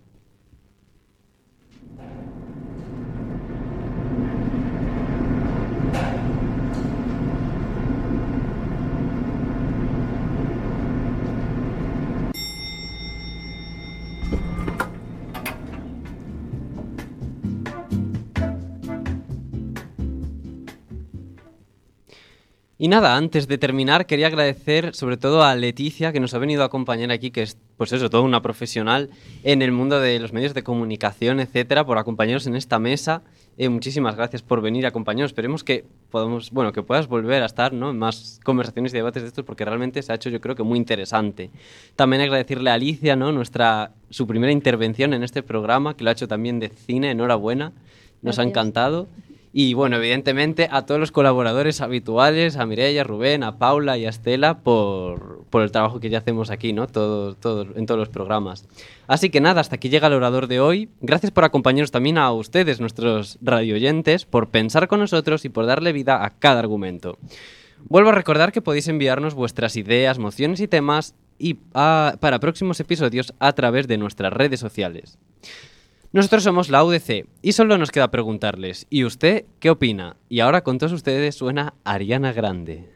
Y nada, antes de terminar quería agradecer sobre todo a Leticia que nos ha venido a acompañar aquí, que es pues eso, toda una profesional en el mundo de los medios de comunicación, etcétera, por acompañarnos en esta mesa. Muchísimas gracias por venir a acompañarnos. Esperemos que que puedas volver a estar, ¿no?, en más conversaciones y debates de estos porque realmente se ha hecho yo creo que muy interesante. También agradecerle a Alicia, ¿no?, su primera intervención en este programa, que lo ha hecho también de cine, enhorabuena, nos ha encantado. Y bueno, evidentemente a todos los colaboradores habituales, a Mireia, a Rubén, a Paula y a Estela por el trabajo que ya hacemos aquí, ¿no? En todos los programas. Así que nada, hasta aquí llega el orador de hoy. Gracias por acompañarnos también a ustedes, nuestros radioyentes, por pensar con nosotros y por darle vida a cada argumento. Vuelvo a recordar que podéis enviarnos vuestras ideas, mociones y temas para próximos episodios a través de nuestras redes sociales. Nosotros somos la UDC y solo nos queda preguntarles, ¿y usted qué opina? Y ahora con todos ustedes suena Ariana Grande.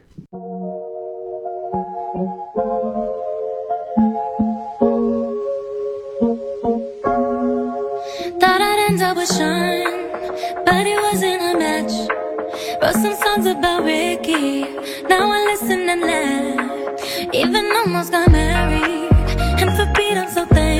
Thought I'd end up with Sean, but it wasn't a match. Wrote some songs about Ricky, now I listen and laugh. Even almost got married, and for Pete I'm so thankful.